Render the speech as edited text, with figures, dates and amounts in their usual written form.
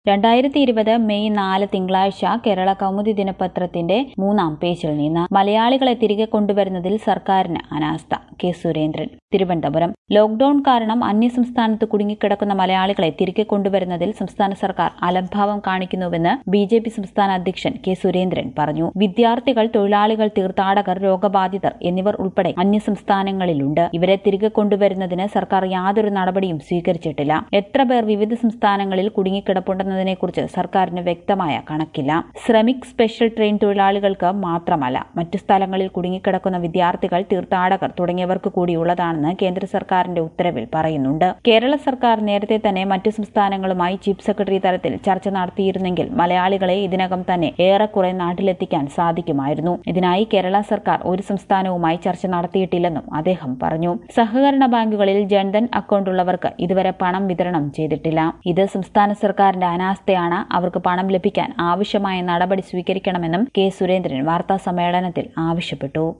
2020 May 4 തിങ്കളാഴ്ച കേരള കൗമുദി ദിനപത്രത്തിന്റെ 3-ാം പേജിൽ നിന്ന് മലയാളികളെ തിരികെ കൊണ്ടുവരുന്നതിൽ സർക്കാരിന് അനാസ്ഥ. കെ സുരേന്ദ്രൻ, തിരുവനന്തപുരം. ലോക്ഡൌൺ കാരണം അന്യസംസ്ഥാനത്ത് കുടുങ്ങിക്കിടക്കുന്ന മലയാളികളെ തിരികെ കൊണ്ടുവരുന്നതിൽ സംസ്ഥാന സർക്കാർ അലംഭാവം കാണിക്കുന്നുവെന്ന് ബിജെപി സംസ്ഥാന അധ്യക്ഷൻ കെ സുരേന്ദ്രൻ പറഞ്ഞു. വിദ്യാർത്ഥികൾ, തൊഴിലാളികൾ, തീർത്ഥാടകർ, രോഗബാധിതർ എന്നിവർ ഉൾപ്പെടെ അന്യസംസ്ഥാനങ്ങളിലുണ്ട്. ഇവരെ തിരികെ കൊണ്ടുവരുന്നതിന് സർക്കാർ യാതൊരു നടപടിയും സ്വീകരിച്ചിട്ടില്ല. എത്ര പേർ വിവിധ സംസ്ഥാനങ്ങളിൽ കുടുങ്ങിക്കിടപ്പുണ്ടെന്നതിനെക്കുറിച്ച് സർക്കാരിന് വ്യക്തമായ കണക്കില്ല. ശ്രമിക് സ്പെഷ്യൽ ട്രെയിൻ തൊഴിലാളികൾക്ക് മാത്രമല്ല, മറ്റു സ്ഥലങ്ങളിൽ കുടുങ്ങിക്കിടക്കുന്ന വിദ്യാർത്ഥികൾ, തീർത്ഥാടകർ തുടങ്ങിയവർക്ക് കൂടിയുള്ളതാണെന്ന് കേന്ദ്ര സർക്കാരിന്റെ ഉത്തരവിൽ പറയുന്നുണ്ട്. കേരള സർക്കാർ നേരത്തെ തന്നെ മറ്റു സംസ്ഥാനങ്ങളുമായി ചീഫ് സെക്രട്ടറി തലത്തിൽ ചർച്ച നടത്തിയിരുന്നെങ്കിൽ മലയാളികളെ ഇതിനകം തന്നെ ഏറെക്കുറെ നാട്ടിലെത്തിക്കാൻ സാധിക്കുമായിരുന്നു. ഇതിനായി കേരള സർക്കാർ ഒരു സംസ്ഥാനവുമായി ചർച്ച നടത്തിയിട്ടില്ലെന്നും അദ്ദേഹം പറഞ്ഞു. സഹകരണ ബാങ്കുകളിൽ ജൻധൻ അക്കൌണ്ടുള്ളവർക്ക് ഇതുവരെ പണം വിതരണം ചെയ്തിട്ടില്ല. ഇത് സംസ്ഥാന സർക്കാരിന്റെ അനാസ്ഥയാണ്. അവർക്ക് പണം ലഭിക്കാൻ ആവശ്യമായ നടപടി സ്വീകരിക്കണമെന്നും കെ സുരേന്ദ്രൻ വാർത്താസമ്മേളനത്തിൽ ആവശ്യപ്പെട്ടു.